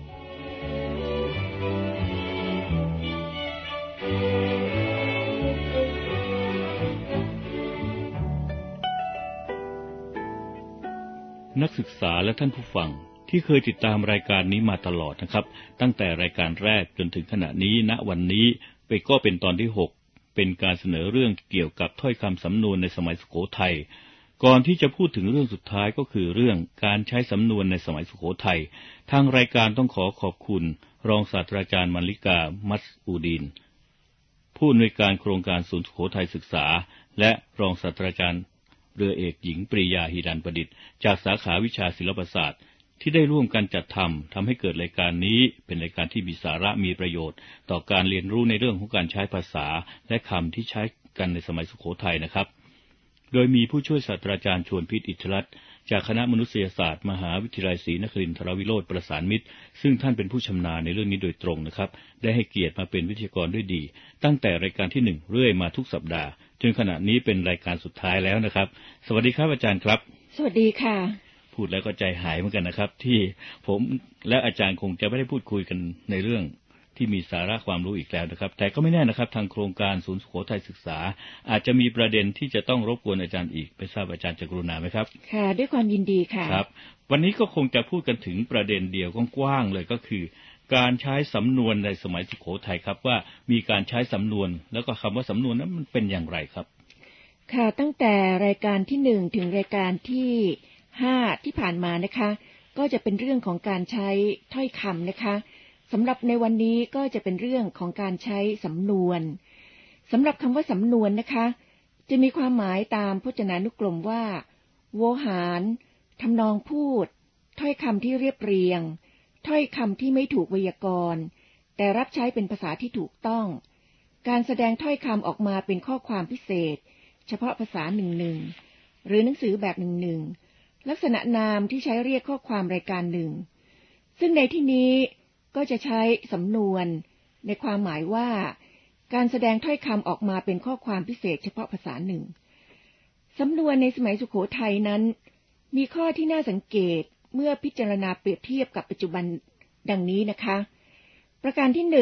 [SPEAKER 8] นักศึกษาและท่านผู้ฟังที่เคยติดตามรายการนี้มาตลอดนะครับตั้งแต่รายการแรกจนถึงขณะนี้ณวันนี้ก็เป็นตอนที่6เป็นการเสนอเรื่องเกี่ยวกับถ้อยคำสำนวนในสมัยสุโขทัยก่อนที่จะพูดถึงเรื่องสุดท้ายก็คือเรื่องการใช้สำนวนในสมัยสุโขทัยทางรายการต้องขอบคุณรองศาสตราจารย์มลิกามัสอูดินผู้อำนวยการโครงการศูนย์สุโขทัยศึกษาและรองศาสตราจารย์เรือเอกหญิงปรียาหิรันประดิษฐ์จากสาขาวิชาศิลปศาสตร์ที่ได้ร่วมกันจัดทำให้เกิดรายการนี้เป็นรายการที่มีสาระมีประโยชน์ต่อการเรียนรู้ในเรื่องของการใช้ภาษาและคำที่ใช้กันในสมัยสุโขทัยนะครับโดยมีผู้ช่วยศาสตราจารย์ชวนพิษอิทธิรัตน์จากคณะมนุษยศาสตร์มหาวิทยาลัยศรีนครินทรวิโรจน์ประสานมิตรซึ่งท่านเป็นผู้ชำนาญในเรื่องนี้โดยตรงนะครับได้ให้เกียรติมาเป็นวิทยากรด้วยดีตั้งแต่รายการที่1เรื่อยมาทุกสัปดาห์จนขณะนี้เป็นรายการสุดท้ายแล้วนะครับสวัสดีครับอาจารย์ครับ
[SPEAKER 1] สวัสดีค่ะ
[SPEAKER 8] พูดแล้วก็ใจหายเหมือนกันนะครับที่ผมและอาจารย์คงจะไม่ได้พูดคุยกันในเรื่องที่มีสาระความรู้อีกแล้วนะครับแต่ก็ไม่แน่นะครับทางโครงการศูนย์สุโขทัยศึกษาอาจจะมีประเด็นที่จะต้องรบกวนอาจารย์อีกไม่ทราบอาจารย์จะกรุณาไหมครับ
[SPEAKER 1] ค่ะด้วยความยินดีค่ะ
[SPEAKER 8] ครับวันนี้ก็คงจะพูดกันถึงประเด็นเดียวกว้างๆเลยก็คือการใช้สำนวนในสมัยสุโขทัยครับว่ามีการใช้สำนวนแล้วก็คำว่าสำนวนนั้นมันเป็นอย่างไรครับ
[SPEAKER 1] ค่ะตั้งแต่รายการที่1ถึงรายการที่5ที่ผ่านมานะคะก็จะเป็นเรื่องของการใช้ถ้อยคำนะคะสำหรับในวันนี้ก็จะเป็นเรื่องของการใช้สำนวนสำหรับคำว่าสำนวนนะคะจะมีความหมายตามพจนานุกรมว่าโวหารทำนองพูดถ้อยคำที่เรียบเรียงถ้อยคำที่ไม่ถูกไวยากรณ์แต่รับใช้เป็นภาษาที่ถูกต้องการแสดงถ้อยคำออกมาเป็นข้อความพิเศษเฉพาะภาษาหนึ่งหรือหนังสือแบบหนึ่งลักษณะนามที่ใช้เรียกข้อความรายการหนึ่งซึ่งในที่นี้ก็จะใช้สำนวนในความหมายว่าการแสดงถ้อยคำออกมาเป็นข้อความพิเศษเฉพาะภาษาหนึ่งสำนวนในสมัยสุโขทัยนั้นมีข้อที่น่าสังเกตเมื่อพิจารณาเปรียบเทียบกับปัจจุบันดังนี้นะคะประการที่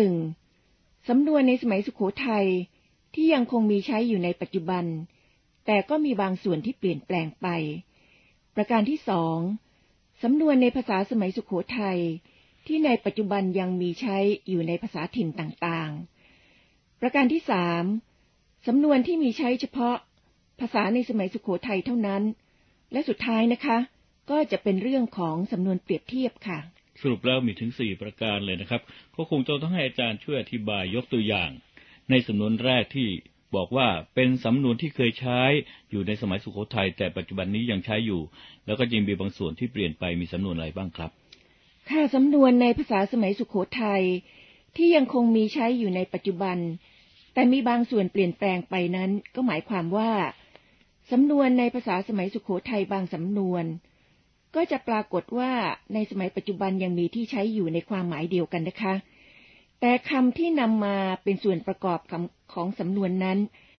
[SPEAKER 1] 1สำนวนในสมัยสุโขทัยที่ยังคงมีใช้อยู่ในปัจจุบันแต่ก็มีบางส่วนที่เปลี่ยนแปลงไปประการที่2สำนวนในภาษาสมัยสุโขทัยที่ในปัจจุบันยังมีใช้อยู่ในภาษาถิ่นต่างๆประการที่3สำนวนที่มีใช้เฉพาะภาษาในสมัยสุโขทัยเท่านั้นและสุดท้ายนะคะก็จะเป็นเรื่องของสำนวนเปรียบเทียบค่ะ
[SPEAKER 8] สรุปแล้วมีถึง4ประการเลยนะครับก็คงจะต้องให้อาจารย์ช่วยอธิบายยกตัวอย่างในสำนวนแรกที่บอกว่าเป็นสำนวนที่เคยใช้อยู่ในสมัยสุโขทัยแต่ปัจจุบันนี้ยังใช้อยู่แล้วก็ยังมีบางส่วนที่เปลี่ยนไปมีสำนวนอะไรบ้างครับ
[SPEAKER 1] ค่ะสำนวนในภาษาสมัยสุโขทัยที่ยังคงมีใช้อยู่ในปัจจุบันแต่มีบางส่วนเปลี่ยนแปลงไปนั้นก็หมายความว่าสำนวนในภาษาสมัยสุโขทัยบางสำนวนก็จะปรากฏว่าในสมัยปัจจุบันยังมีที่ใช้อยู่ในความหมายเดียวกันนะคะแต่คำที่นำมาเป็นส่วนประกอบของสำนวนนั้น